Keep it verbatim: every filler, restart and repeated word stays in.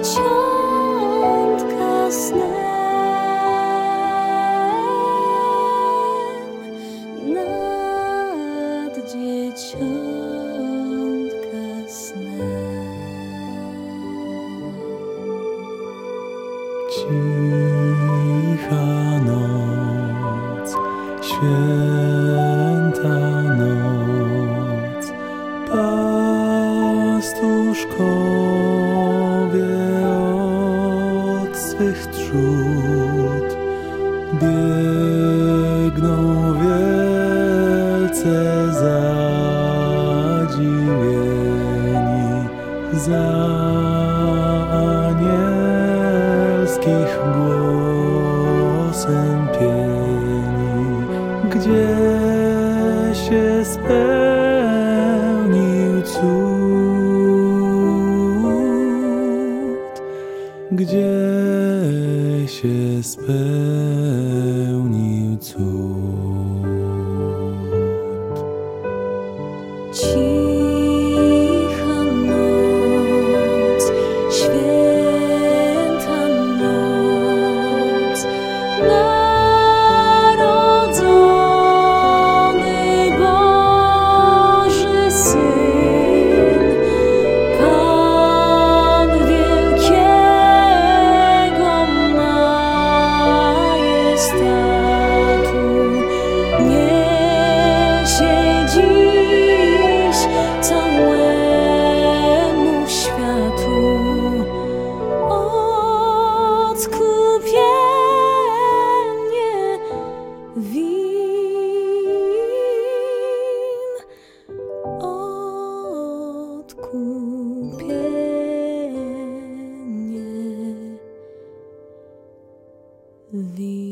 dzieciątka snem, nad dzieciątka snem. Cicha noc, święta noc, pastuszkowie od swych trzód biegną wielce zadziwieni za anielskich głosem pieni, gdzie się spełnił cud, gdzie się spełnił cud. Cicha noc, święta noc, narodzony Boży Syn, Pan wielkiego majestatu, niesie dziś całemu światu odkupienie win, odkupienie win.